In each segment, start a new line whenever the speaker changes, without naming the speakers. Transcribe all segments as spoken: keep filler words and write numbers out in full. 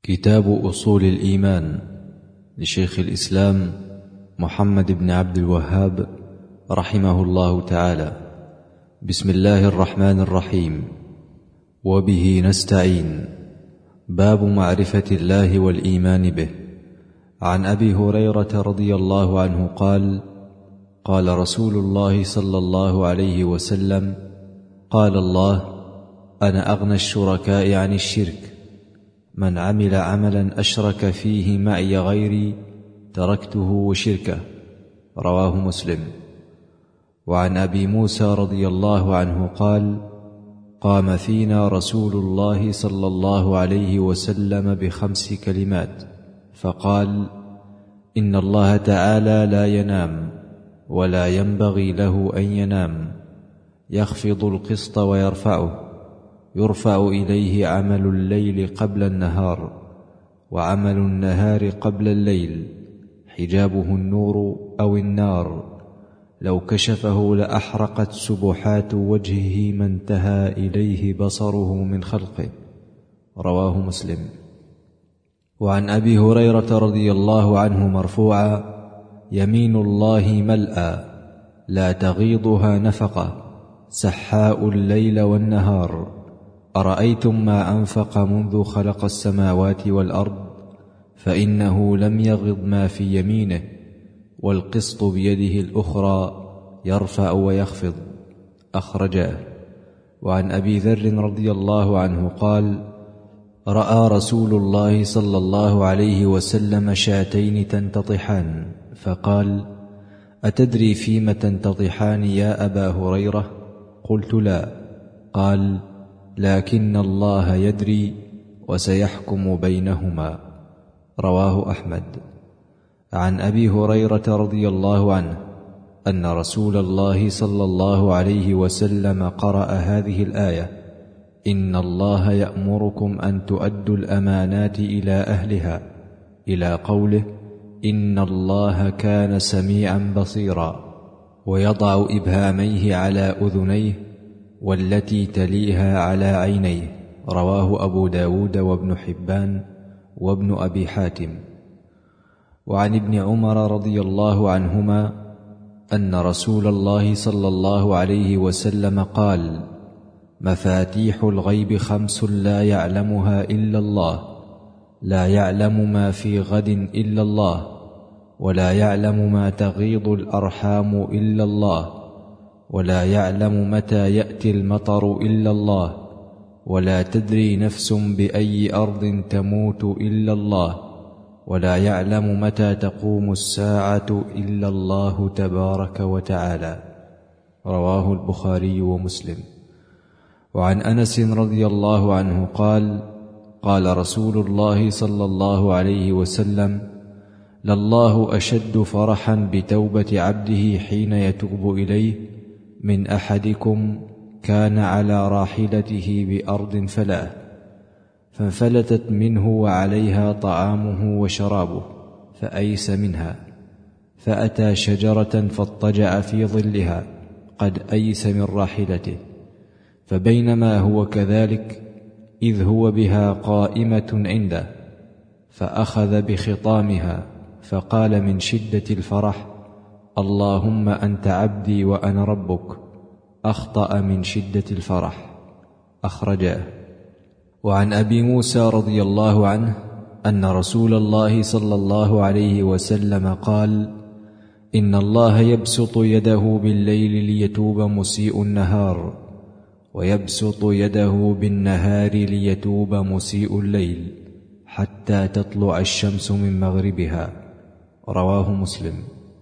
كتاب أصول الإيمان لشيخ الإسلام محمد بن عبد الوهاب رحمه الله تعالى. بسم الله الرحمن الرحيم. وبه نستعين. باب معرفة الله والإيمان به. عن أبي هريرة رضي الله عنه قال: قال رسول الله صلى الله عليه وسلم: قال الله: أنا أغنى الشركاء عن الشرك، من عمل عملا أشرك فيه معي غيري تركته وشركه. رواه مسلم. وعن أبي موسى رضي الله عنه قال: قام فينا رسول الله صلى الله عليه وسلم بخمس كلمات فقال: إن الله تعالى لا ينام ولا ينبغي له أن ينام، يخفض القسط ويرفعه، يرفع إليه عمل الليل قبل النهار وعمل النهار قبل الليل، حجابه النور أو النار، لو كشفه لأحرقت سبحات وجهه ما انتهى إليه بصره من خلقه. رواه مسلم. وعن أبي هريرة رضي الله عنه مرفوعا: يمين الله ملأى لا تغيضها نفقة، سحاء الليل والنهار، أرأيتم ما أنفق منذ خلق السماوات والأرض، فإنه لم يغض ما في يمينه، والقسط بيده الأخرى يرفع ويخفض. أخرجاه. وعن أبي ذر رضي الله عنه قال: رأى رسول الله صلى الله عليه وسلم شاتين تنتطحان، فقال: أتدري فيم تنتطحان يا أبا هريرة؟ قلت: لا. قال: لكن الله يدري وسيحكم بينهما. رواه أحمد. عن أبي هريرة رضي الله عنه أن رسول الله صلى الله عليه وسلم قرأ هذه الآية: إن الله يأمركم أن تؤدوا الأمانات إلى أهلها، إلى قوله: إن الله كان سميعا بصيرا، ويضع إبهاميه على أذنيه والتي تليها على عينيه. رواه أبو داود وابن حبان وابن أبي حاتم. وعن ابن عمر رضي الله عنهما أن رسول الله صلى الله عليه وسلم قال: مفاتيح الغيب خمس لا يعلمها إلا الله، لا يعلم ما في غد إلا الله، ولا يعلم ما تغيض الأرحام إلا الله، ولا يعلم متى يأتي المطر إلا الله، ولا تدري نفس بأي أرض تموت إلا الله، ولا يعلم متى تقوم الساعة إلا الله تبارك وتعالى. رواه البخاري ومسلم. وعن أنس رضي الله عنه قال: قال رسول الله صلى الله عليه وسلم: لله أشد فرحا بتوبة عبده حين يتوب إليه من أحدكم كان على راحلته بأرض فلاة، فانفلتت منه وعليها طعامه وشرابه، فأيس منها، فأتى شجرة فاضطجع في ظلها قد أيس من راحلته، فبينما هو كذلك إذ هو بها قائمة عنده، فأخذ بخطامها فقال من شدة الفرح: اللهم أنت عبدي وأنا ربك، أخطأ من شدة الفرح. أخرجاه. وعن أبي موسى رضي الله عنه أن رسول الله صلى الله عليه وسلم قال: إن الله يبسط يده بالليل ليتوب مسيء النهار، ويبسط يده بالنهار ليتوب مسيء الليل، حتى تطلع الشمس من مغربها. رواه مسلم.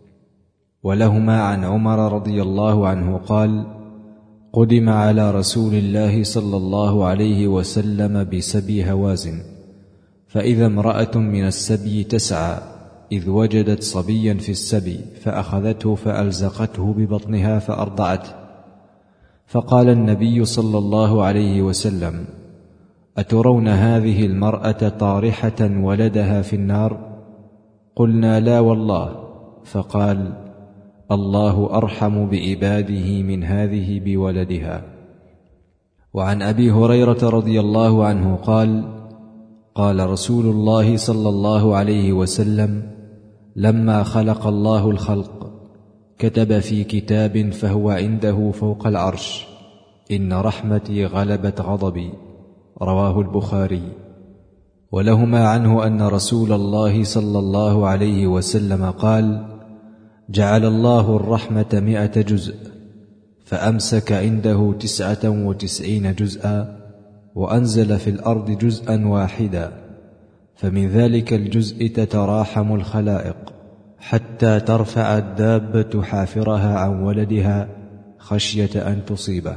ولهما عن عمر رضي الله عنه قال: قدم على رسول الله صلى الله عليه وسلم بسبي هوازن، فإذا امرأة من السبي تسعى، إذ وجدت صبيا في السبي فأخذته فألزقته ببطنها فأرضعته، فقال النبي صلى الله عليه وسلم: أترون هذه المرأة طارحة ولدها في النار؟ قلنا: لا والله. فقال: الله أرحم بعباده من هذه بولدها. وعن أبي هريرة رضي الله عنه قال: قال رسول الله صلى الله عليه وسلم: لما خلق الله الخلق كتب في كتاب فهو عنده فوق العرش: إن رحمتي غلبت غضبي. رواه البخاري. ولهما عنه أن رسول الله صلى الله عليه وسلم قال: جعل الله الرحمة مئة جزء، فأمسك عنده تسعة وتسعين جزءا، وأنزل في الأرض جزءا واحدا، فمن ذلك الجزء تتراحم الخلائق حتى ترفع الدابة حافرها عن ولدها خشية أن تصيبه.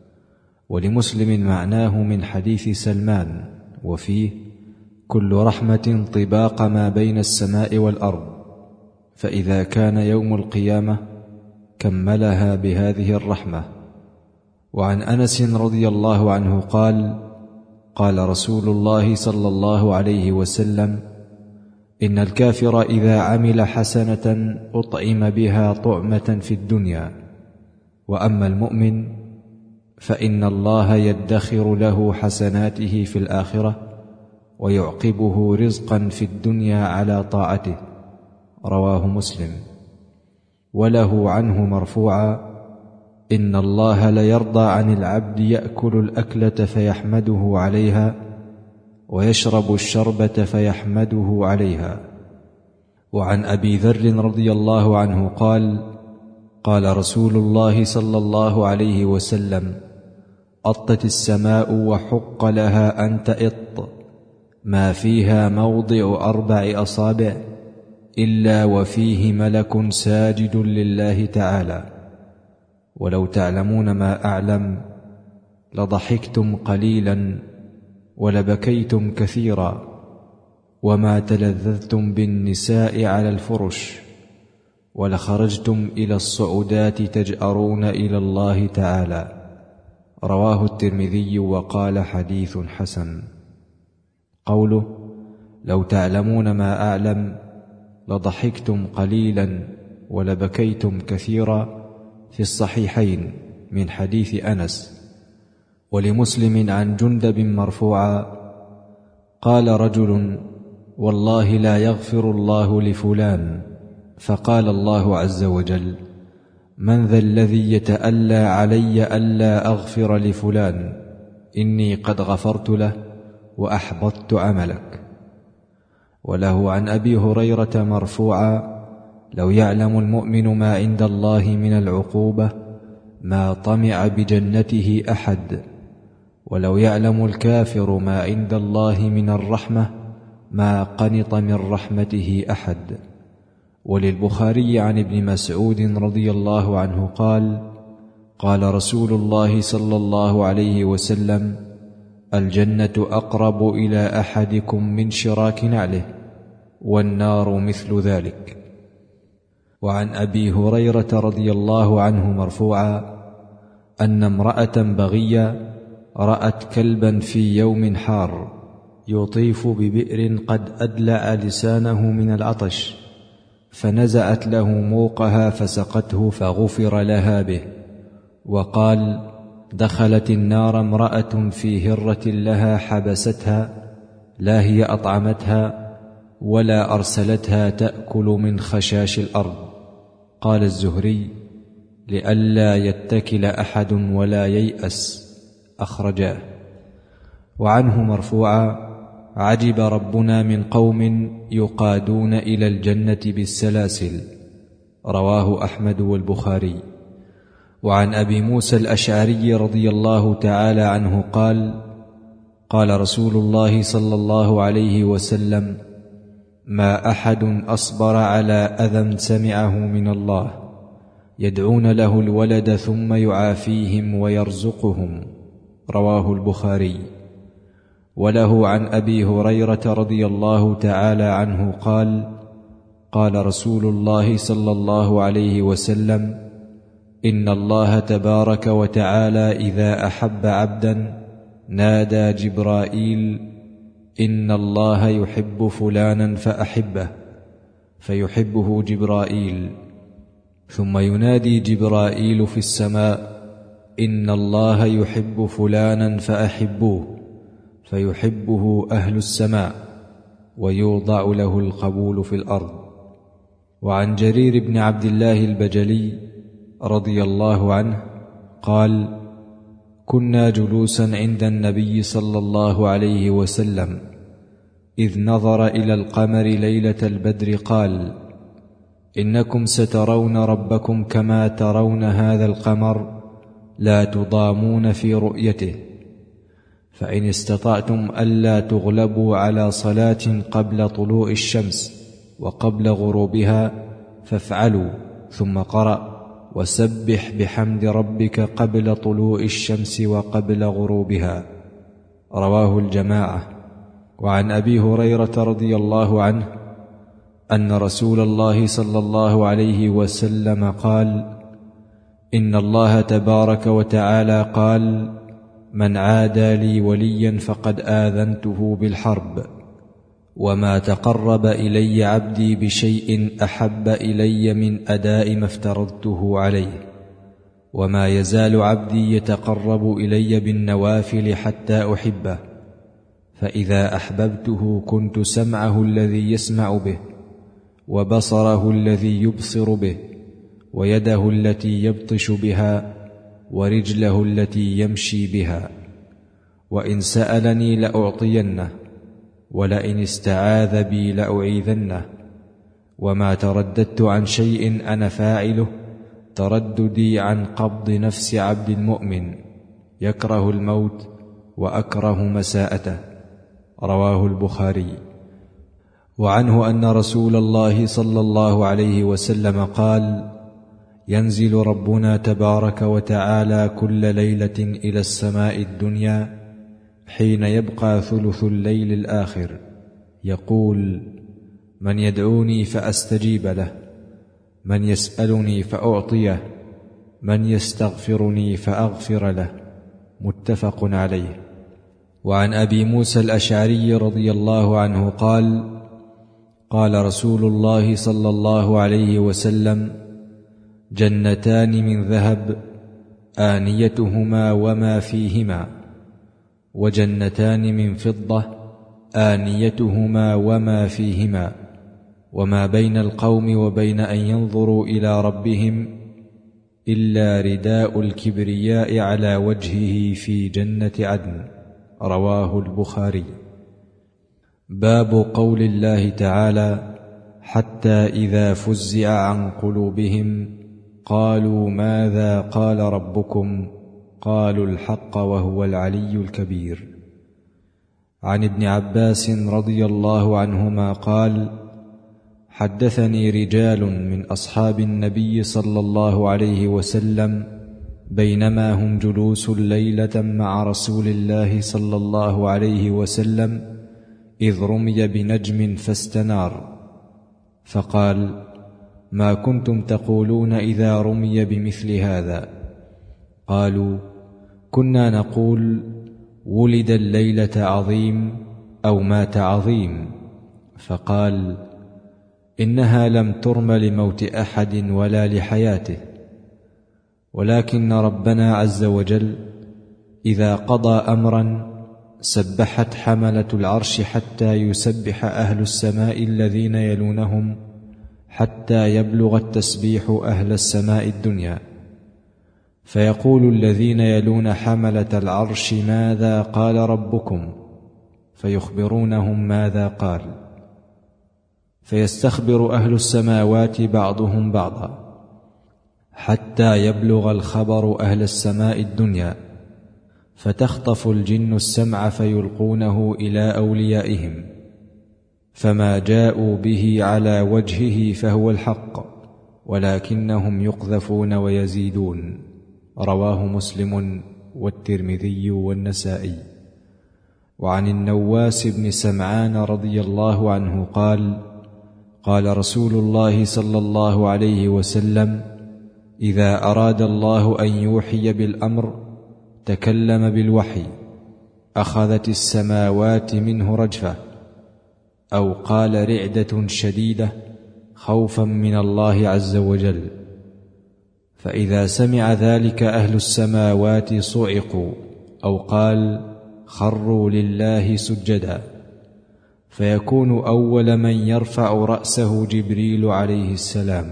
ولمسلم معناه من حديث سلمان، وفيه: كل رحمة طباق ما بين السماء والأرض، فإذا كان يوم القيامة كملها بهذه الرحمة. وعن أنس رضي الله عنه قال: قال رسول الله صلى الله عليه وسلم: إن الكافر إذا عمل حسنة أطعم بها طعمة في الدنيا، وأما المؤمن فإن الله يدخر له حسناته في الآخرة ويعقبه رزقا في الدنيا على طاعته. رواه مسلم. وله عنه مرفوعا: إن الله ليرضى عن العبد يأكل الأكلة فيحمده عليها، ويشرب الشربة فيحمده عليها. وعن أبي ذر رضي الله عنه قال: قال رسول الله صلى الله عليه وسلم: أطت السماء وحق لها أن تئط، ما فيها موضع أربع أصابع إلا وفيه ملك ساجد لله تعالى. ولو تعلمون ما أعلم لضحكتم قليلا ولبكيتم كثيرا، وما تلذذتم بالنساء على الفرش، ولخرجتم إلى الصعودات تجأرون إلى الله تعالى. رواه الترمذي وقال: حديث حسن. قوله: لو تعلمون ما أعلم لضحكتم قليلا ولبكيتم كثيرا، في الصحيحين من حديث أنس. ولمسلم عن جندب مرفوعا: قال رجل: والله لا يغفر الله لفلان. فقال الله عز وجل: من ذا الذي يتألى علي ألا أغفر لفلان؟ إني قد غفرت له وأحبطت عملك. وله عن أبي هريرة مرفوعا: لو يعلم المؤمن ما عند الله من العقوبة ما طمع بجنته أحد، ولو يعلم الكافر ما عند الله من الرحمة ما قنط من رحمته أحد. وللبخاري عن ابن مسعود رضي الله عنه قال: قال رسول الله صلى الله عليه وسلم: الجنة أقرب إلى أحدكم من شراك نعله، والنار مثل ذلك. وعن أبي هريرة رضي الله عنه مرفوعا: أن امرأة بغية رأت كلبا في يوم حار يطيف ببئر قد أدلع لسانه من العطش، فنزعت له موقها فسقته فغفر لها به. وقال: دخلت النار امرأة في هرة لها حبستها، لا هي أطعمتها ولا أرسلتها تأكل من خشاش الأرض. قال الزهري: لئلا يتكل أحد ولا ييأس. أخرجاه. وعنه مرفوعا: عجب ربنا من قوم يقادون إلى الجنة بالسلاسل. رواه أحمد والبخاري. وعن أبي موسى الأشعري رضي الله تعالى عنه قال: قال رسول الله صلى الله عليه وسلم: ما أحد أصبر على أذى سمعه من الله، يدعون له الولد ثم يعافيهم ويرزقهم. رواه البخاري. وله عن أبي هريرة رضي الله تعالى عنه قال: قال رسول الله صلى الله عليه وسلم: إن الله تبارك وتعالى إذا أحب عبدا نادى جبرائيل: إن الله يحب فلانا فأحبه، فيحبه جبرائيل. ثم ينادي جبرائيل في السماء: إن الله يحب فلانا فأحبوه، فيحبه أهل السماء ويوضع له القبول في الأرض. وعن جرير بن عبد الله البجلي رضي الله عنه قال: كنا جلوسا عند النبي صلى الله عليه وسلم إذ نظر إلى القمر ليلة البدر قال: إنكم سترون ربكم كما ترون هذا القمر لا تضامون في رؤيته، فإن استطعتم ألا تغلبوا على صلاة قبل طلوع الشمس وقبل غروبها فافعلوا. ثم قرأ: وسبح بحمد ربك قبل طلوع الشمس وقبل غروبها. رواه الجماعة. وعن أبي هريرة رضي الله عنه أن رسول الله صلى الله عليه وسلم قال: إن الله تبارك وتعالى قال: من عادى لي وليا فقد آذنته بالحرب، وما تقرب إلي عبدي بشيء أحب إلي من أداء ما افترضته عليه، وما يزال عبدي يتقرب إلي بالنوافل حتى أحبه، فإذا أحببته كنت سمعه الذي يسمع به، وبصره الذي يبصر به، ويده التي يبطش بها، ورجله التي يمشي بها. وإن سألني لأعطينه، ولئن استعاذ بي لأعيذنه. وما ترددت عن شيء أنا فاعله ترددي عن قبض نفس عبد المؤمن يكره الموت وأكره مساءته. رواه البخاري. وعنه أن رسول الله صلى الله عليه وسلم قال: ينزل ربنا تبارك وتعالى كل ليلة إلى السماء الدنيا حين يبقى ثلث الليل الآخر، يقول: من يدعوني فأستجيب له، من يسألني فأعطيه، من يستغفرني فأغفر له. متفق عليه. وعن أبي موسى الأشعري رضي الله عنه قال: قال رسول الله صلى الله عليه وسلم: جنتان من ذهب آنيتهما وما فيهما، وجنتان من فضة آنيتهما وما فيهما، وما بين القوم وبين أن ينظروا إلى ربهم إلا رداء الكبرياء على وجهه في جنة عدن. رواه البخاري. باب قول الله تعالى: حتى إذا فزع عن قلوبهم قالوا ماذا قال ربكم قالوا الحق وهو العلي الكبير. عن ابن عباس رضي الله عنهما قال: حدثني رجال من أصحاب النبي صلى الله عليه وسلم بينما هم جلوس ليلة مع رسول الله صلى الله عليه وسلم إذ رمي بنجم فاستنار، فقال: ما كنتم تقولون إذا رمي بمثل هذا؟ قالوا: كنا نقول ولد الليلة عظيم أو مات عظيم. فقال: إنها لم ترم لموت أحد ولا لحياته، ولكن ربنا عز وجل إذا قضى أمرا سبحت حملة العرش حتى يسبح أهل السماء الذين يلونهم حتى يبلغ التسبيح أهل السماء الدنيا، فيقول الذين يلون حملة العرش ماذا قال ربكم؟ فيخبرونهم ماذا قال، فيستخبر أهل السماوات بعضهم بعضا حتى يبلغ الخبر أهل السماء الدنيا، فتخطف الجن السمع فيلقونه إلى أوليائهم، فما جاءوا به على وجهه فهو الحق، ولكنهم يقذفون ويزيدون. رواه مسلم والترمذي والنسائي. وعن النواس بن سمعان رضي الله عنه قال: قال رسول الله صلى الله عليه وسلم: إذا أراد الله أن يوحي بالأمر تكلم بالوحي أخذت السماوات منه رجفة، أو قال رعدة شديدة خوفا من الله عز وجل، فإذا سمع ذلك أهل السماوات صعقوا، أو قال خروا لله سجدا، فيكون أول من يرفع رأسه جبريل عليه السلام،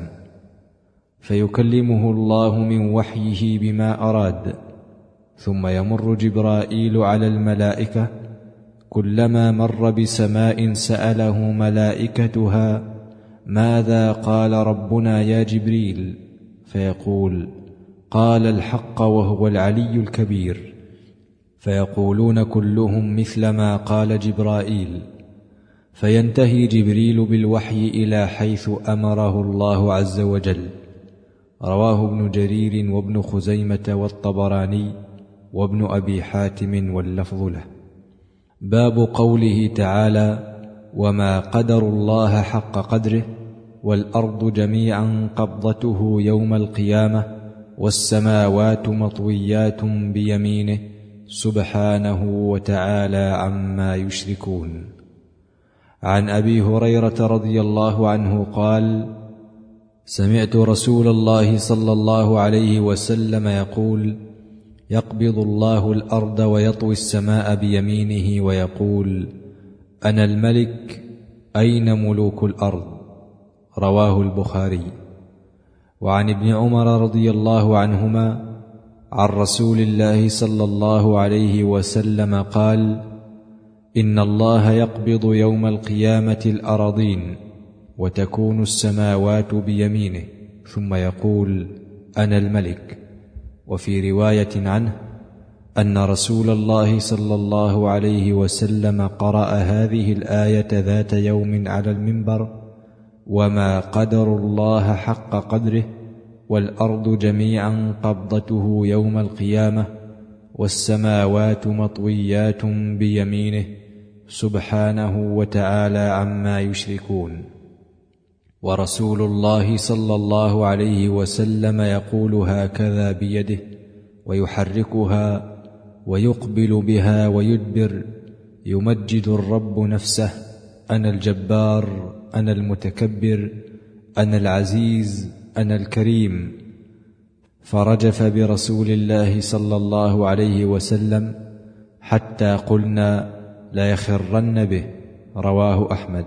فيكلمه الله من وحيه بما أراد، ثم يمر جبرائيل على الملائكة، كلما مر بسماء سأله ملائكتها: ماذا قال ربنا يا جبريل؟ فيقول: قال الحق وهو العلي الكبير. فيقولون كلهم مثل ما قال جبرائيل، فينتهي جبريل بالوحي إلى حيث أمره الله عز وجل. رواه ابن جرير وابن خزيمة والطبراني وابن أبي حاتم واللفظ له. باب قوله تعالى: وما قدروا الله حق قدره والأرض جميعا قبضته يوم القيامة والسماوات مطويات بيمينه سبحانه وتعالى عما يشركون. عن أبي هريرة رضي الله عنه قال: سمعت رسول الله صلى الله عليه وسلم يقول: يقبض الله الأرض ويطوي السماء بيمينه ويقول: أنا الملك، أين ملوك الأرض؟ رواه البخاري. وعن ابن عمر رضي الله عنهما عن رسول الله صلى الله عليه وسلم قال: إن الله يقبض يوم القيامة الأراضين وتكون السماوات بيمينه، ثم يقول: أنا الملك. وفي رواية عنه أن رسول الله صلى الله عليه وسلم قرأ هذه الآية ذات يوم على المنبر: وما قدروا الله حق قدره والأرض جميعا قبضته يوم القيامة والسماوات مطويات بيمينه سبحانه وتعالى عما يشركون. ورسول الله صلى الله عليه وسلم يقول هكذا بيده ويحركها ويقبل بها ويدبر، يمجد الرب نفسه: أنا الجبار، أنا المتكبر، أنا العزيز، أنا الكريم. فرجف برسول الله صلى الله عليه وسلم حتى قلنا لا يخرن به. رواه أحمد.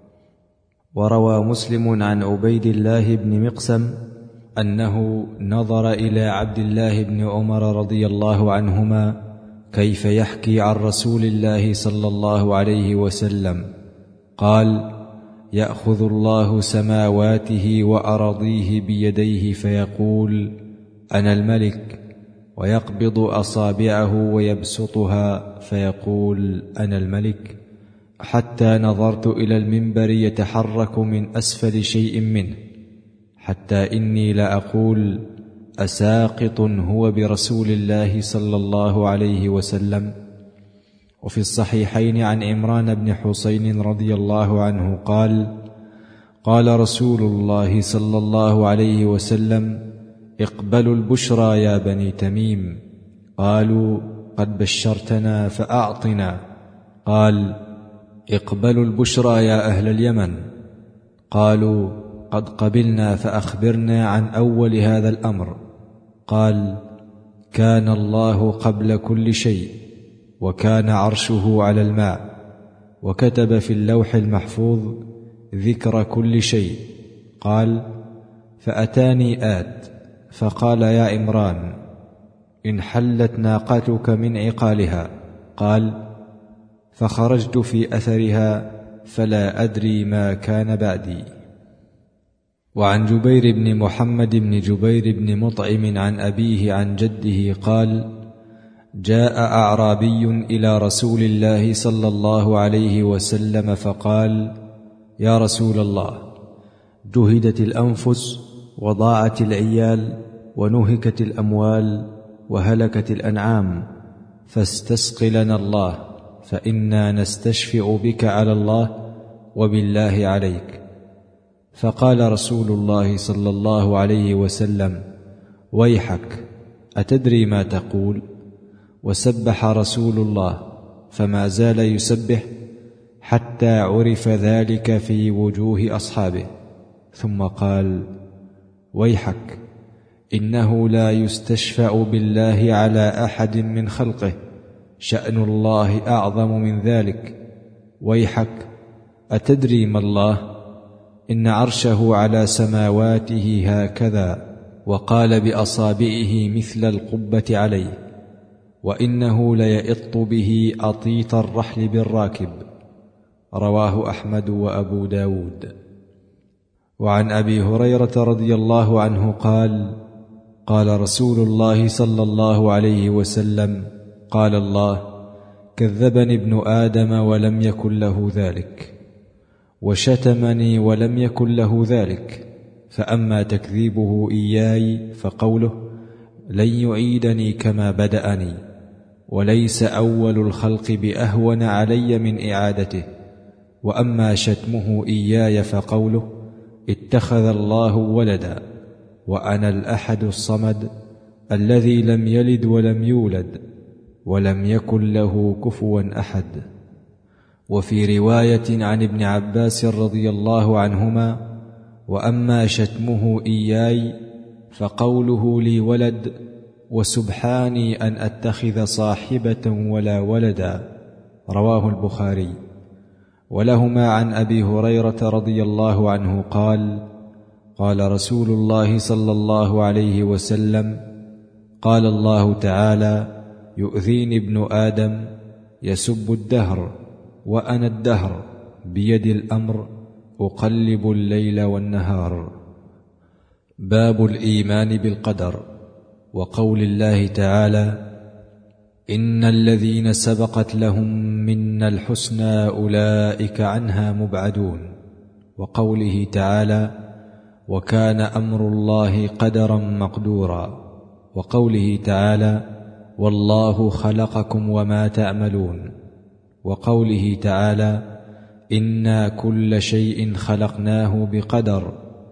وروى مسلم عن عبيد الله بن مقسم أنه نظر إلى عبد الله بن عمر رضي الله عنهما كيف يحكي عن رسول الله صلى الله عليه وسلم، قال: يأخذ الله سماواته وأراضيه بيديه فيقول: أنا الملك، ويقبض أصابعه ويبسطها فيقول: أنا الملك، حتى نظرت إلى المنبر يتحرك من أسفل شيء منه، حتى إني لأقول: أساقط هو برسول الله صلى الله عليه وسلم. وفي الصحيحين عن عمران بن حسين رضي الله عنه قال: قال رسول الله صلى الله عليه وسلم: اقبلوا البشرى يا بني تميم. قالوا: قد بشرتنا فأعطنا. قال: اقبلوا البشرى يا أهل اليمن. قالوا: قد قبلنا فأخبرنا عن أول هذا الأمر. قال: كان الله قبل كل شيء، وكان عرشه على الماء، وكتب في اللوح المحفوظ ذكر كل شيء. قال: فأتاني آت فقال: يا عمران، انحلت ناقتك من عقالها. قال: فخرجت في أثرها فلا أدري ما كان بعدي. وعن جبير بن محمد بن جبير بن مطعم عن أبيه عن جده قال: جاء أعرابي إلى رسول الله صلى الله عليه وسلم فقال: يا رسول الله، جهدت الأنفس وضاعت العيال ونهكت الأموال وهلكت الأنعام، فاستسق لنا الله، فإنا نستشفع بك على الله وبالله عليك. فقال رسول الله صلى الله عليه وسلم: ويحك، أتدري ما تقول؟ وسبح رسول الله، فما زال يسبح حتى عرف ذلك في وجوه أصحابه، ثم قال: ويحك، إنه لا يستشفع بالله على أحد من خلقه
شأن الله أعظم من ذلك. ويحك، أتدري ما الله؟ إن عرشه على سماواته هكذا، وقال بأصابعه مثل القبة عليه، وإنه ليئط به أطيط الرحل بالراكب. رواه أحمد وأبو داود. وعن أبي هريرة رضي الله عنه قال: قال رسول الله صلى الله عليه وسلم: قال الله: كذبني ابن آدم ولم يكن له ذلك، وشتمني ولم يكن له ذلك، فأما تكذيبه إياي فقوله: لن يعيدني كما بدأني، وليس أول الخلق بأهون علي من إعادته. وأما شتمه إياي فقوله: اتخذ الله ولدا، وأنا الأحد الصمد الذي لم يلد ولم يولد ولم يكن له كفوا أحد. وفي رواية عن ابن عباس رضي الله عنهما: وأما شتمه إياي فقوله لي ولد، وسبحاني أن أتخذ صاحبة ولا ولدا. رواه البخاري. ولهما عن أبي هريرة رضي الله عنه قال: قال رسول الله صلى الله عليه وسلم: قال الله تعالى: يؤذيني ابن آدم، يسب الدهر، وأنا الدهر، بيدي الأمر، أقلب الليل والنهار. باب الإيمان بالقدر. وقول الله تعالى: إن الذين سبقت لهم منا الحسنى أولئك عنها مبعدون. وقوله تعالى: وكان أمر الله قدرا مقدورا. وقوله تعالى: والله خلقكم وما تعملون. وقوله تعالى: إنا كل شيء خلقناه بقدر.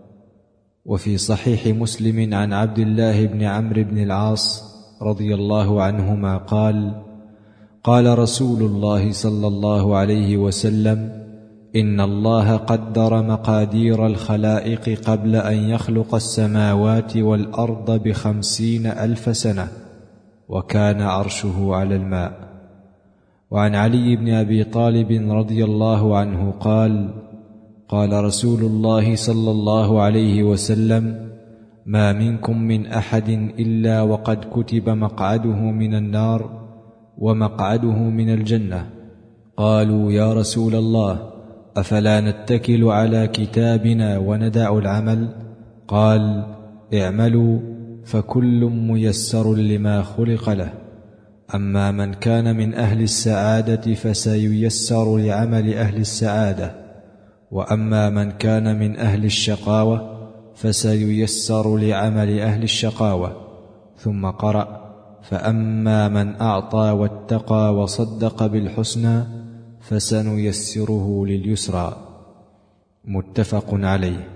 وفي صحيح مسلم عن عبد الله بن عمرو بن العاص رضي الله عنهما قال: قال رسول الله صلى الله عليه وسلم: إن الله قدر مقادير الخلائق قبل أن يخلق السماوات والأرض بخمسين ألف سنة، وكان عرشه على الماء. وعن علي بن أبي طالب رضي الله عنه قال: قال رسول الله صلى الله عليه وسلم: ما منكم من أحد إلا وقد كتب مقعده من النار ومقعده من الجنة. قالوا: يا رسول الله، أفلا نتكل على كتابنا وندع العمل؟ قال: اعملوا فكل ميسر لما خلق له. أما من كان من أهل السعادة فسييسر لعمل أهل السعادة، وأما من كان من أهل الشقاوة فسييسر لعمل أهل الشقاوة. ثم قرأ: فأما من أعطى واتقى وصدق بالحسنى فسنيسره لليسرى. متفق عليه.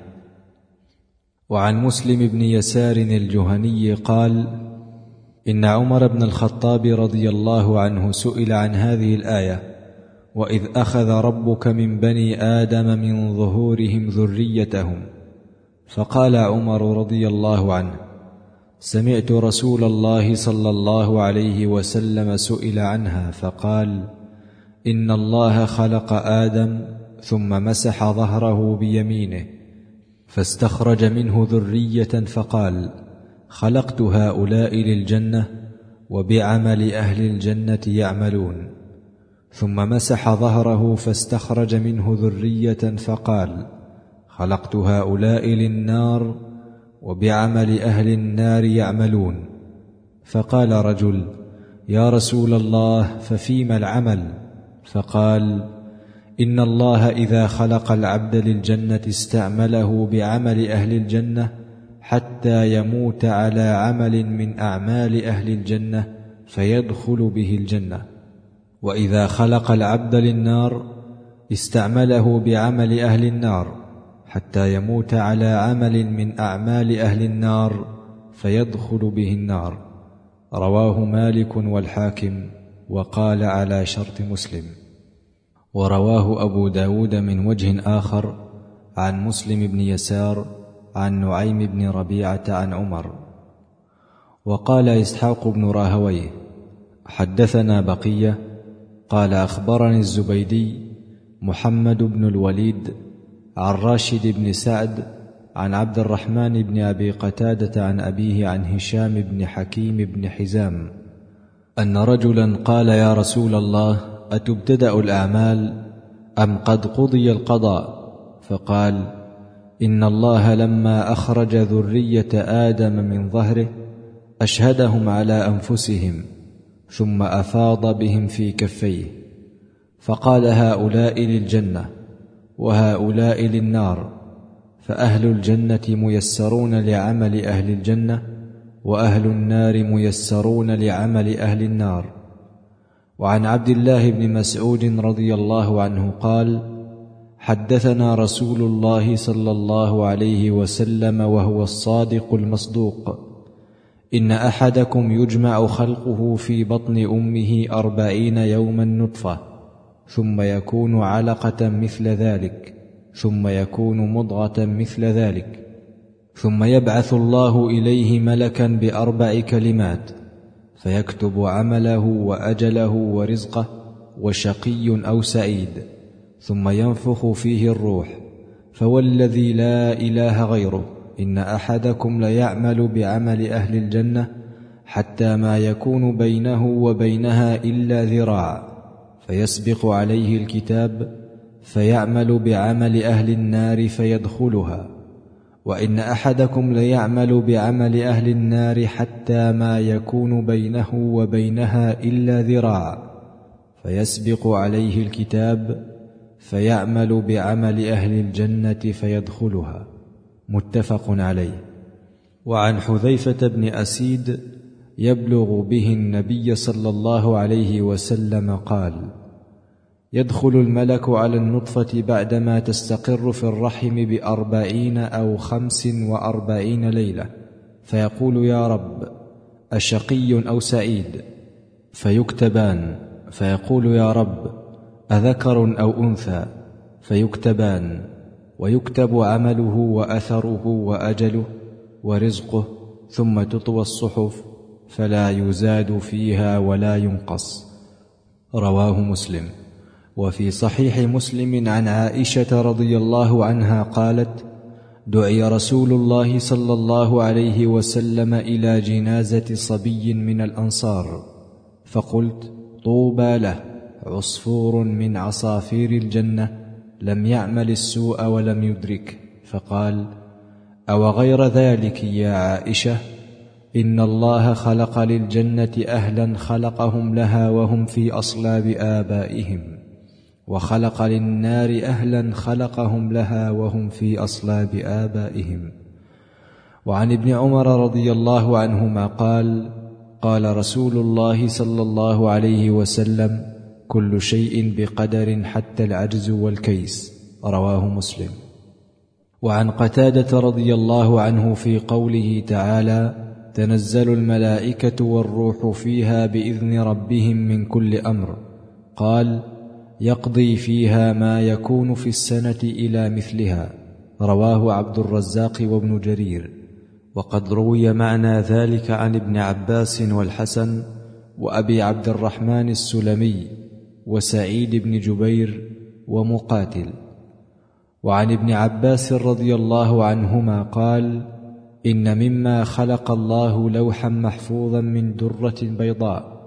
وعن مسلم بن يسار الجهني قال: إن عمر بن الخطاب رضي الله عنه سئل عن هذه الآية: وإذ أخذ ربك من بني آدم من ظهورهم ذريتهم. فقال عمر رضي الله عنه: سمعت رسول الله صلى الله عليه وسلم سئل عنها فقال: إن الله خلق آدم ثم مسح ظهره بيمينه فاستخرج منه ذرية فقال: خلقت هؤلاء للجنة وبعمل أهل الجنة يعملون. ثم مسح ظهره فاستخرج منه ذرية فقال: خلقت هؤلاء للنار وبعمل أهل النار يعملون. فقال رجل: يا رسول الله، ففيما العمل؟ فقال: إن الله إذا خلق العبد للجنة استعمله بعمل أهل الجنة حتى يموت على عمل من أعمال أهل الجنة فيدخل به الجنة، وإذا خلق العبد للنار استعمله بعمل أهل النار حتى يموت على عمل من أعمال أهل النار فيدخل به النار. رواه مالك والحاكم، وقال على شرط مسلم. ورواه أبو داود من وجه آخر عن مسلم بن يسار عن نعيم بن ربيعة عن عمر. وقال إسحاق بن راهويه: حدثنا بقية قال أخبرني الزبيدي محمد بن الوليد عن راشد بن سعد عن عبد الرحمن بن أبي قتادة عن أبيه عن هشام بن حكيم بن حزام أن رجلا قال يا رسول الله أتبتدأ الأعمال أم قد قضي القضاء؟ فقال إن الله لما أخرج ذرية آدم من ظهره أشهدهم على أنفسهم ثم أفاض بهم في كفيه فقال هؤلاء للجنة وهؤلاء للنار، فأهل الجنة ميسرون لعمل أهل الجنة وأهل النار ميسرون لعمل أهل النار. وعن عبد الله بن مسعود رضي الله عنه قال حدثنا رسول الله صلى الله عليه وسلم وهو الصادق المصدوق إن أحدكم يجمع خلقه في بطن أمه أربعين يوما نطفة ثم يكون علقة مثل ذلك ثم يكون مضغة مثل ذلك ثم يبعث الله إليه ملكا بأربع كلمات فيكتب عمله وأجله ورزقه وشقي أو سعيد ثم ينفخ فيه الروح فوالذي لا إله غيره إن أحدكم ليعمل بعمل أهل الجنة حتى ما يكون بينه وبينها إلا ذراع فيسبق عليه الكتاب فيعمل بعمل أهل النار فيدخلها، وإن أحدكم ليعمل بعمل أهل النار حتى ما يكون بينه وبينها إلا ذراع فيسبق عليه الكتاب فيعمل بعمل أهل الجنة فيدخلها. متفق عليه. وعن حذيفة بن أسيد يبلغ به النبي صلى الله عليه وسلم قال يدخل الملك على النطفة بعدما تستقر في الرحم بأربعين أو خمس وأربعين ليلة فيقول يا رب أشقي أو سعيد؟ فيكتبان، فيقول يا رب أذكر أو أنثى؟ فيكتبان، ويكتب عمله وأثره وأجله ورزقه ثم تطوى الصحف فلا يزاد فيها ولا ينقص. رواه مسلم. وفي صحيح مسلم عن عائشة رضي الله عنها قالت دعي رسول الله صلى الله عليه وسلم إلى جنازة صبي من الأنصار فقلت طوبى له عصفور من عصافير الجنة لم يعمل السوء ولم يدرك، فقال أو غير ذلك يا عائشة إن الله خلق للجنة أهلا خلقهم لها وهم في أصلاب آبائهم، وخلق للنار أهلا خلقهم لها وهم في أصلاب آبائهم. وعن ابن عمر رضي الله عنهما قال قال رسول الله صلى الله عليه وسلم كل شيء بقدر حتى العجز والكيس. رواه مسلم. وعن قتادة رضي الله عنه في قوله تعالى تنزل الملائكة والروح فيها بإذن ربهم من كل أمر قال يقضي فيها ما يكون في السنة إلى مثلها. رواه عبد الرزاق وابن جرير. وقد روي معنى ذلك عن ابن عباس والحسن وأبي عبد الرحمن السلمي وسعيد بن جبير ومقاتل. وعن ابن عباس رضي الله عنهما قال إن مما خلق الله لوحا محفوظا من درة بيضاء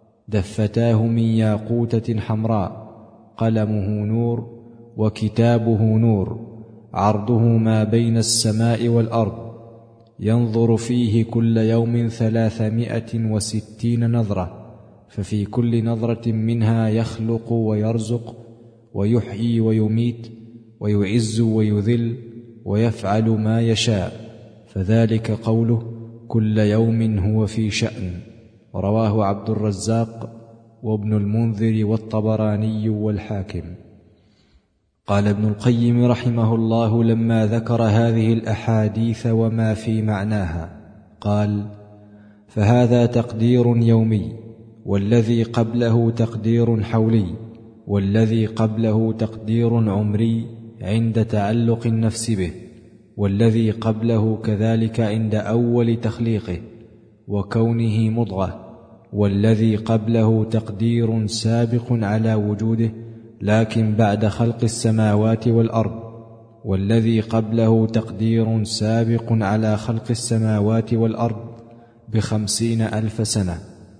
دفتاه من ياقوتة حمراء قلمه نور وكتابه نور عرضه ما بين السماء والأرض ينظر فيه كل يوم ثلاثمائة وستين نظرة ففي كل نظرة منها يخلق ويرزق ويحيي ويميت ويعز ويذل ويفعل ما يشاء، فذلك قوله كل يوم هو في شأن. رواه عبد الرزاق وابن المنذر والطبراني والحاكم. قال ابن القيم رحمه الله لما ذكر هذه الأحاديث وما في معناها قال فهذا تقدير يومي، والذي قبله تقدير حولي، والذي قبله تقدير عمري عند تعلق النفس به، والذي قبله كذلك عند أول تخليقه وكونه مضغة، والذي قبله تقدير سابق على وجوده لكن بعد خلق السماوات والأرض، والذي قبله تقدير سابق على خلق السماوات والأرض بخمسين ألف سنة،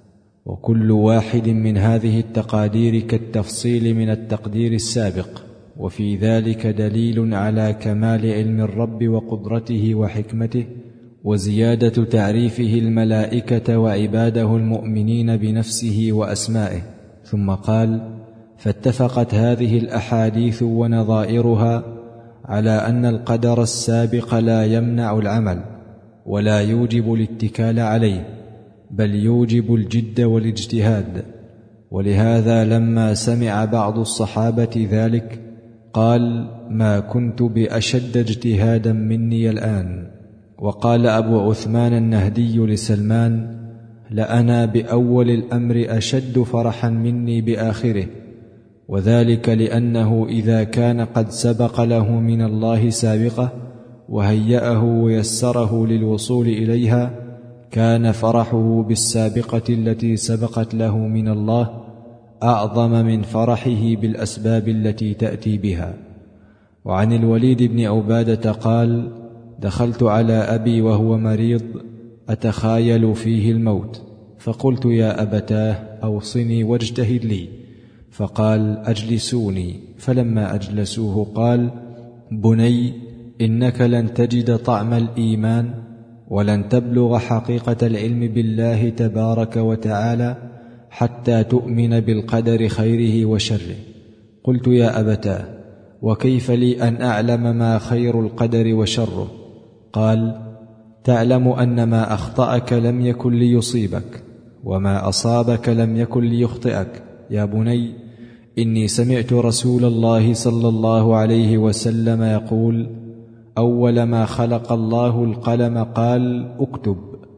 وكل واحد من هذه التقادير كالتفصيل من التقدير السابق، وفي ذلك دليل على كمال علم الرب وقدرته وحكمته وزيادة تعريفه الملائكة وعباده المؤمنين بنفسه وأسمائه. ثم قال: فاتفقت هذه الأحاديث ونظائرها على أن القدر السابق لا يمنع العمل ولا يوجب الاتكال عليه، بل يوجب الجد والاجتهاد. ولهذا لما سمع بعض الصحابة ذلك قال: ما كنت بأشد اجتهادا مني الآن. وقال أبو عثمان النهدي لسلمان: لأنا بأول الأمر أشد فرحا مني بآخره، وذلك لأنه إذا كان قد سبق له من الله سابقة وهيأه ويسره للوصول إليها، كان فرحه بالسابقة التي سبقت له من الله أعظم من فرحه بالأسباب التي تأتي بها. وعن الوليد بن عبادة قال: دخلت على أبي وهو مريض أتخايل فيه الموت، فقلت: يا أبتاه أوصني واجتهد لي. فقال: أجلسوني. فلما أجلسوه قال: بني، إنك لن تجد طعم الإيمان ولن تبلغ حقيقة العلم بالله تبارك وتعالى حتى تؤمن بالقدر خيره وشره. قلت: يا أبتاه، وكيف لي أن أعلم ما خير القدر وشره؟ قال: تعلم أن ما أخطأك لم يكن ليصيبك، وما أصابك لم يكن ليخطئك. يا بني، إني سمعت رسول الله صلى الله عليه وسلم يقول: أول ما خلق الله القلم قال: اكتب،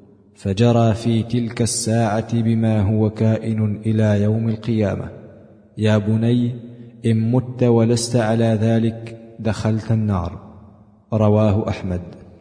فجرى في تلك الساعة بما هو كائن إلى يوم القيامة. يا بني، إن مت ولست على ذلك دخلت النار. رواه أحمد.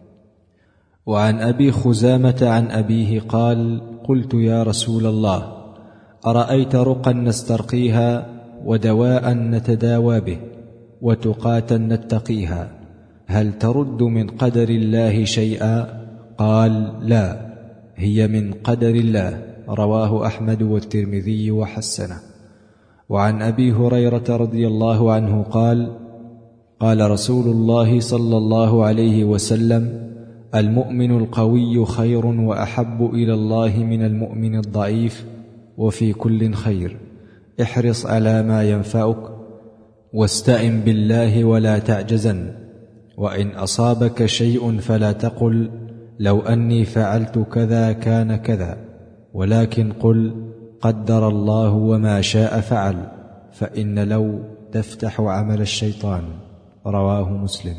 وعن أبي خزامة عن أبيه قال: قلت: يا رسول الله، أرأيت رقا نسترقيها ودواء نتداوى به وتقاة نتقيها، هل ترد من قدر الله شيئا؟ قال: لا، هي من قدر الله. رواه أحمد والترمذي وحسنه. وعن أبي هريرة رضي الله عنه قال: قال رسول الله صلى الله عليه وسلم: المؤمن القوي خير وأحب إلى الله من المؤمن الضعيف، وفي كل خير، احرص على ما ينفعك واستعن بالله ولا تعجزن، وإن أصابك شيء فلا تقل لو أني فعلت كذا كان كذا، ولكن قل قدر الله وما شاء فعل، فإن لو تفتح عمل الشيطان. رواه مسلم.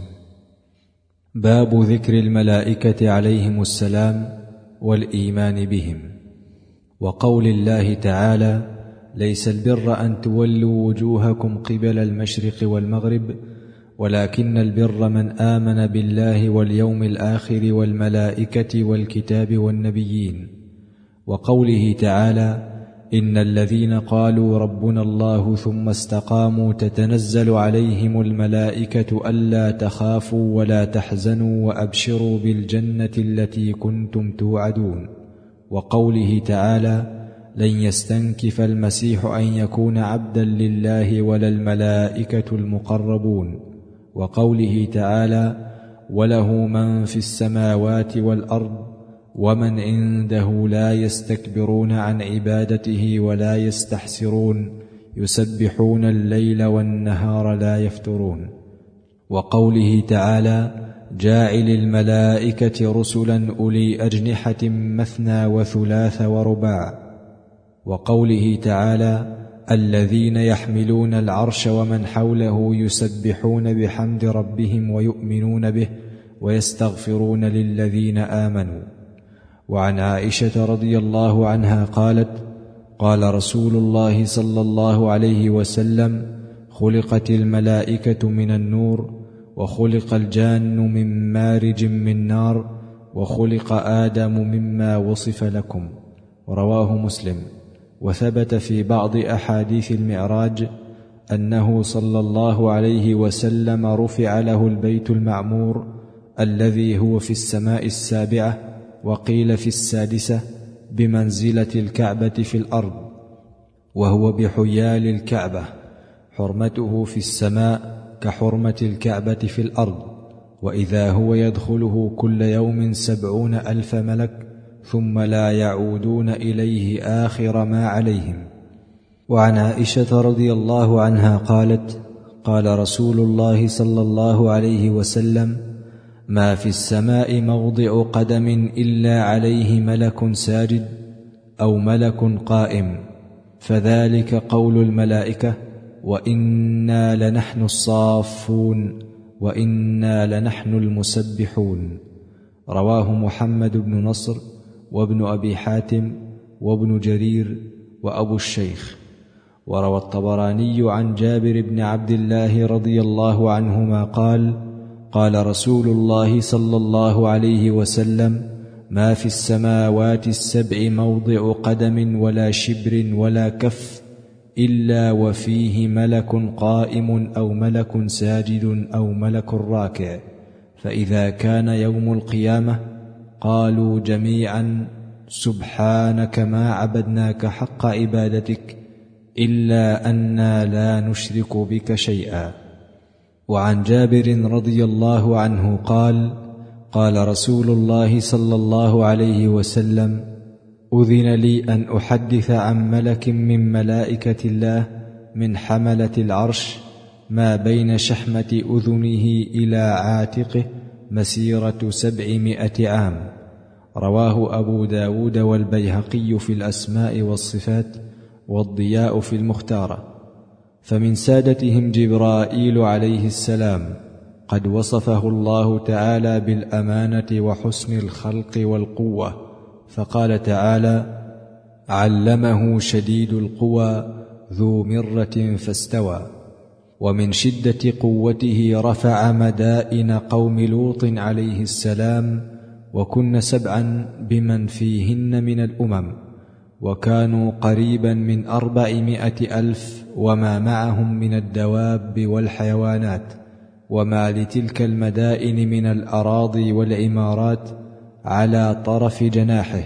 باب ذكر الملائكة عليهم السلام والإيمان بهم. وقول الله تعالى: ليس البر أن تولوا وجوهكم قبل المشرق والمغرب، ولكن البر من آمن بالله واليوم الآخر والملائكة والكتاب والنبيين. وقوله تعالى: إن الذين قالوا ربنا الله ثم استقاموا تتنزل عليهم الملائكة ألا تخافوا ولا تحزنوا وأبشروا بالجنة التي كنتم توعدون. وقوله تعالى: لن يستنكف المسيح أن يكون عبدا لله ولا الملائكة المقربون. وقوله تعالى: وله من في السماوات والأرض ومن عنده لا يستكبرون عن عبادته ولا يستحسرون يسبحون الليل والنهار لا يفترون. وقوله تعالى: جاعل الملائكة رسلا أولي أجنحة مثنى وثلاث ورباع. وقوله تعالى: الذين يحملون العرش ومن حوله يسبحون بحمد ربهم ويؤمنون به ويستغفرون للذين آمنوا. وعن عائشة رضي الله عنها قالت: قال رسول الله صلى الله عليه وسلم: خلقت الملائكة من النور، وخلق الجان من مارج من نار، وخلق آدم مما وصف لكم. رواه مسلم. وثبت في بعض أحاديث المعراج أنه صلى الله عليه وسلم رفع له البيت المعمور الذي هو في السماء السابعة، وقيل في السادسة، بمنزلة الكعبة في الأرض، وهو بحيال الكعبة، حرمته في السماء كحرمة الكعبة في الأرض. وإذا هو يدخله كل يوم سبعون ألف ملك ثم لا يعودون إليه آخر ما عليهم. وعن عائشة رضي الله عنها قالت: قال رسول الله صلى الله عليه وسلم: ما في السماء موضع قدم إلا عليه ملك ساجد أو ملك قائم، فذلك قول الملائكة: وإنا لنحن الصافون وإنا لنحن المسبحون. رواه محمد بن نصر وابن أبي حاتم وابن جرير وأبو الشيخ. وروى الطبراني عن جابر بن عبد الله رضي الله عنهما قال: قال رسول الله صلى الله عليه وسلم: ما في السماوات السبع موضع قدم ولا شبر ولا كف إلا وفيه ملك قائم أو ملك ساجد أو ملك راكع، فإذا كان يوم القيامة قالوا جميعا: سبحانك ما عبدناك حق عبادتك إلا أنا لا نشرك بك شيئا. وعن جابر رضي الله عنه قال: قال رسول الله صلى الله عليه وسلم: أذن لي أن أحدث عن ملك من ملائكة الله من حملة العرش ما بين شحمة أذنه إلى عاتقه مسيرة سبعمائة عام. رواه أبو داود والبيهقي في الأسماء والصفات، والضياء في المختارة. فمن سادتهم جبرائيل عليه السلام، قد وصفه الله تعالى بالأمانة وحسن الخلق والقوة، فقال تعالى: علمه شديد القوى ذو مرة فاستوى. ومن شدة قوته رفع مدائن قوم لوط عليه السلام، وكن سبعا بمن فيهن من الأمم، وكانوا قريبا من أربعمائة ألف وما معهم من الدواب والحيوانات، وما لتلك المدائن من الأراضي والعمارات على طرف جناحه،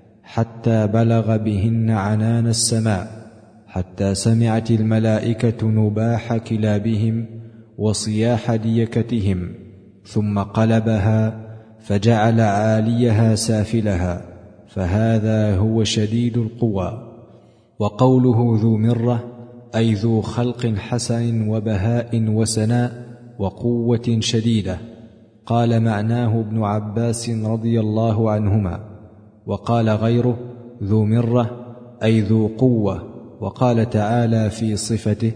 حتى بلغ بهن عنان السماء، حتى سمعت الملائكة نباح كلابهم وصياح ديكتهم، ثم قلبها فجعل عاليها سافلها، فهذا هو شديد القوى. وقوله ذو مرة أي ذو خلق حسن وبهاء وسناء وقوة شديدة. قال معناه ابن عباس رضي الله عنهما. وقال غيره ذو مرة أي ذو قوة. وقال تعالى في صفته: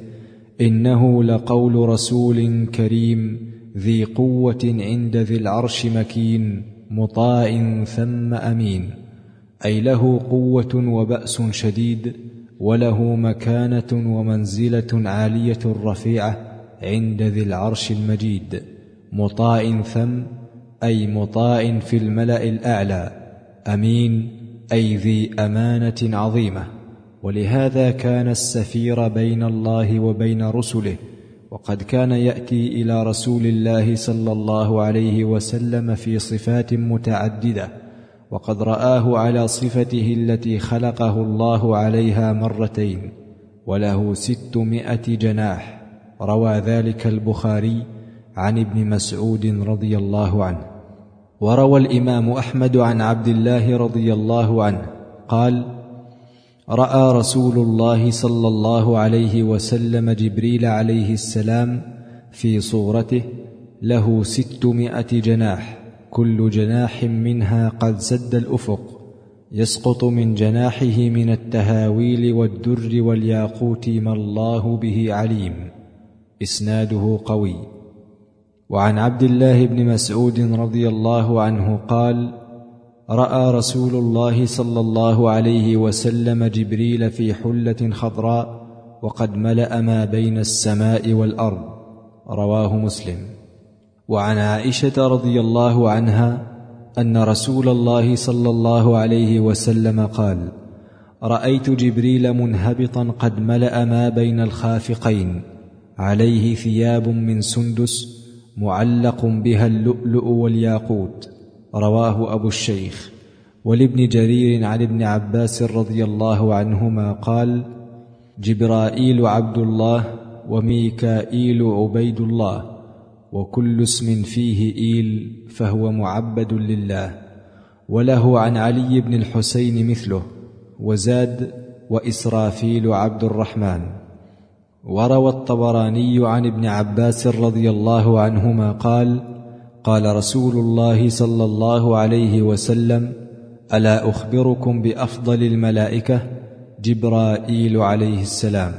إنه لقول رسول كريم ذي قوة عند ذي العرش مكين مطاع ثم أمين، أي له قوة وبأس شديد، وله مكانة ومنزلة عالية رفيعة عند ذي العرش المجيد. مطاع ثم أي مطاع في الملأ الأعلى، أمين أي ذي أمانة عظيمة. ولهذا كان السفير بين الله وبين رسله، وقد كان يأتي إلى رسول الله صلى الله عليه وسلم في صفات متعددة، وقد رآه على صفته التي خلقه الله عليها مرتين، وله ستمائة جناح. روى ذلك البخاري عن ابن مسعود رضي الله عنه. وروى الإمام أحمد عن عبد الله رضي الله عنه قال: رأى رسول الله صلى الله عليه وسلم جبريل عليه السلام في صورته له ستمائة جناح، كل جناح منها قد سد الأفق، يسقط من جناحه من التهاويل والدر والياقوت ما الله به عليم. إسناده قوي. وعن عبد الله بن مسعود رضي الله عنه قال: رأى رسول الله صلى الله عليه وسلم جبريل في حلة خضراء، وقد ملأ ما بين السماء والأرض. رواه مسلم. وعن عائشة رضي الله عنها أن رسول الله صلى الله عليه وسلم قال: رأيت جبريل منهبطا قد ملأ ما بين الخافقين، عليه ثياب من سندس معلق بها اللؤلؤ والياقوت. رواه أبو الشيخ. ولابن جرير عن ابن عباس رضي الله عنهما قال: جبرائيل عبد الله، وميكائيل عبيد الله، وكل اسم فيه إيل فهو معبد لله. وله عن علي بن الحسين مثله، وزاد: وإسرافيل عبد الرحمن. وروى الطبراني عن ابن عباس رضي الله عنهما قال: قال رسول الله صلى الله عليه وسلم: ألا أخبركم بأفضل الملائكة؟ جبرائيل عليه السلام.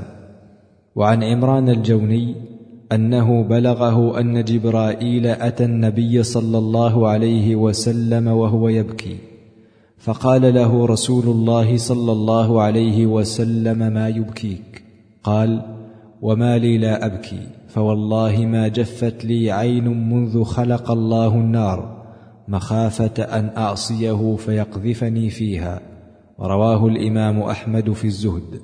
وعن عمران الجوني أنه بلغه أن جبرائيل أتى النبي صلى الله عليه وسلم وهو يبكي، فقال له رسول الله صلى الله عليه وسلم: ما يبكيك؟ قال: وما لي لا أبكي، فوالله ما جفت لي عين منذ خلق الله النار مخافة أن أعصيه فيقذفني فيها. رواه الإمام أحمد في الزهد.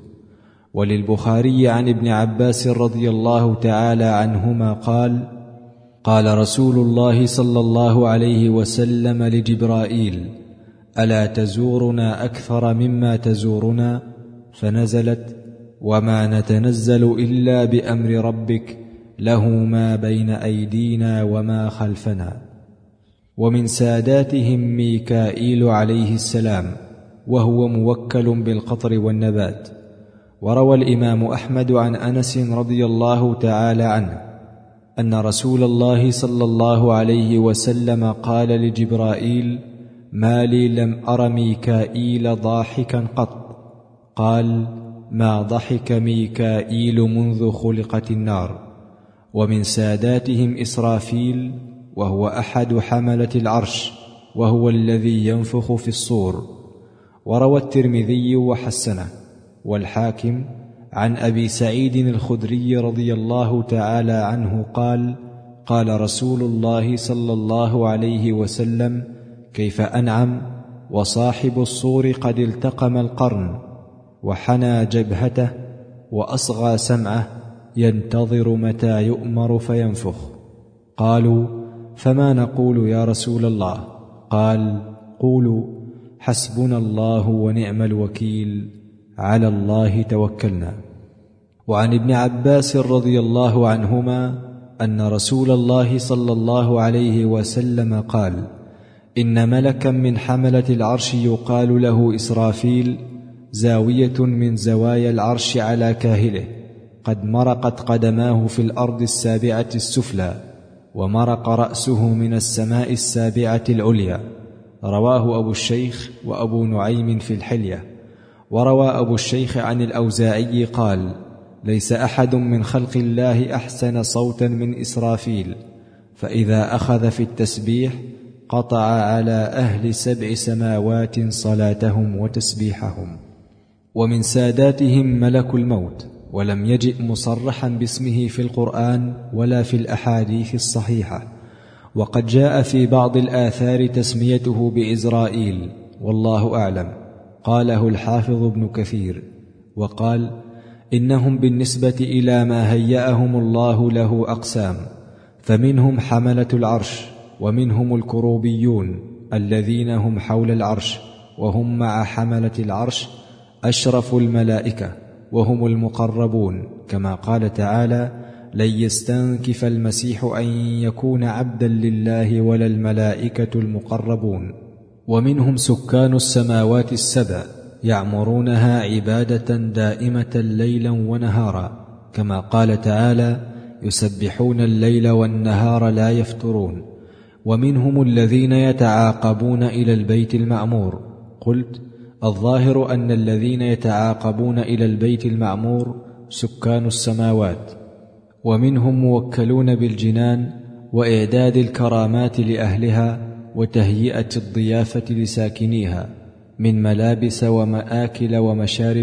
وللبخاري عن ابن عباس رضي الله تعالى عنهما قال: قال رسول الله صلى الله عليه وسلم لجبرائيل: ألا تزورنا أكثر مما تزورنا؟ فنزلت: وما نتنزل إلا بأمر ربك، له ما بين أيدينا وما خلفنا. ومن ساداتهم ميكائيل عليه السلام، وهو موكل بالقطر والنبات. وروى الإمام أحمد عن أنس رضي الله تعالى عنه أن رسول الله صلى الله عليه وسلم قال لجبرائيل: ما لي لم أر ميكائيل ضاحكا قط. قال: ما ضحك ميكائيل منذ خلقت النار. ومن ساداتهم إسرافيل، وهو أحد حملة العرش، وهو الذي ينفخ في الصور. وروى الترمذي وحسنه والحاكم عن أبي سعيد الخدري رضي الله تعالى عنه قال: قال رسول الله صلى الله عليه وسلم: كيف أنعم وصاحب الصور قد التقم القرن وحنى جبهته وأصغى سمعه، ينتظر متى يؤمر فينفخ. قالوا: فما نقول يا رسول الله؟ قال: قولوا: حسبنا الله ونعم الوكيل، على الله توكلنا. وعن ابن عباس رضي الله عنهما أن رسول الله صلى الله عليه وسلم قال: إن ملكا من حملة العرش يقال له إسرافيل، زاوية من زوايا العرش على كاهله، قد مرقت قدماه في الأرض السابعة السفلى، ومرق رأسه من السماء السابعة العليا. رواه أبو الشيخ وأبو نعيم في الحلية. وروى أبو الشيخ عن الأوزاعي قال: ليس أحد من خلق الله أحسن صوتا من إسرافيل، فإذا أخذ في التسبيح قطع على أهل سبع سماوات صلاتهم وتسبيحهم. ومن ساداتهم ملك الموت، ولم يجئ مصرحا باسمه في القرآن ولا في الأحاديث الصحيحة، وقد جاء في بعض الآثار تسميته بإزرائيل، والله أعلم. قاله الحافظ ابن كثير. وقال: إنهم بالنسبة إلى ما هيأهم الله له أقسام، فمنهم حملة العرش، ومنهم الكروبيون الذين هم حول العرش، وهم مع حملة العرش أشرف الملائكة، وهم المقربون، كما قال تعالى: لن يستنكف المسيح أن يكون عبدا لله ولا الملائكة المقربون. ومنهم سكان السماوات السبع، يعمرونها عبادة دائمة ليلا ونهارا، كما قال تعالى: يسبحون الليل والنهار لا يفترون. ومنهم الذين يتعاقبون إلى البيت المعمور. قلت: الظاهر أن الذين يتعاقبون إلى البيت المعمور سكان السماوات. ومنهم موكلون بالجنان وإعداد الكرامات لأهلها وتهيئة الضيافة لساكنيها، من ملابس ومآكل ومشارب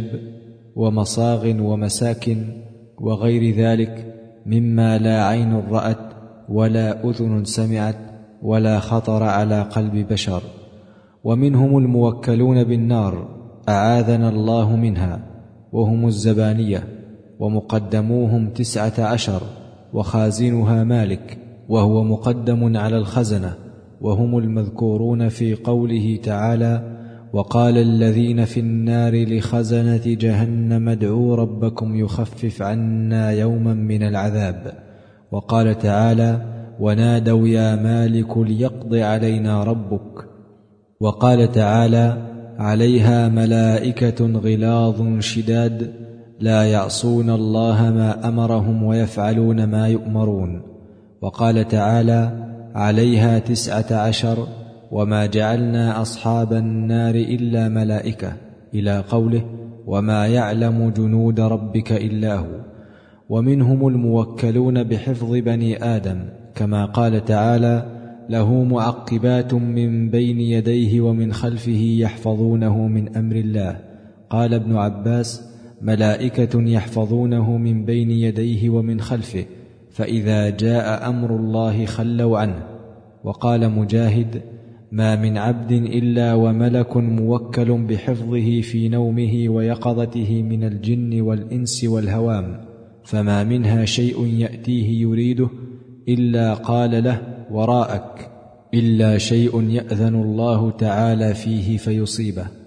ومصاغ ومساكن وغير ذلك، مما لا عين رأت ولا أذن سمعت ولا خطر على قلب بشر. ومنهم الموكلون بالنار، أعاذنا الله منها، وهم الزبانية، ومقدموهم تسعة عشر، وخازنها مالك وهو مقدم على الخزنة، وهم المذكورون في قوله تعالى: وقال الذين في النار لخزنة جهنم ادعوا ربكم يخفف عنا يوما من العذاب. وقال تعالى: ونادوا يا مالك ليقض علينا ربك. وقال تعالى: عليها ملائكة غلاظ شداد لا يعصون الله ما أمرهم ويفعلون ما يؤمرون. وقال تعالى: عليها تسعة عشر، وما جعلنا أصحاب النار إلا ملائكة، إلى قوله: وما يعلم جنود ربك إلا هو. ومنهم الموكلون بحفظ بني آدم، كما قال تعالى: له معقبات من بين يديه ومن خلفه يحفظونه من أمر الله. قال ابن عباس: ملائكة يحفظونه من بين يديه ومن خلفه، فإذا جاء أمر الله خلوا عنه. وقال مجاهد: ما من عبد إلا وملك موكل بحفظه في نومه ويقظته من الجن والإنس والهوام، فما منها شيء يأتيه يريده إلا قال له: وراءك، إلا شيء يأذن الله تعالى فيه فيصيبه.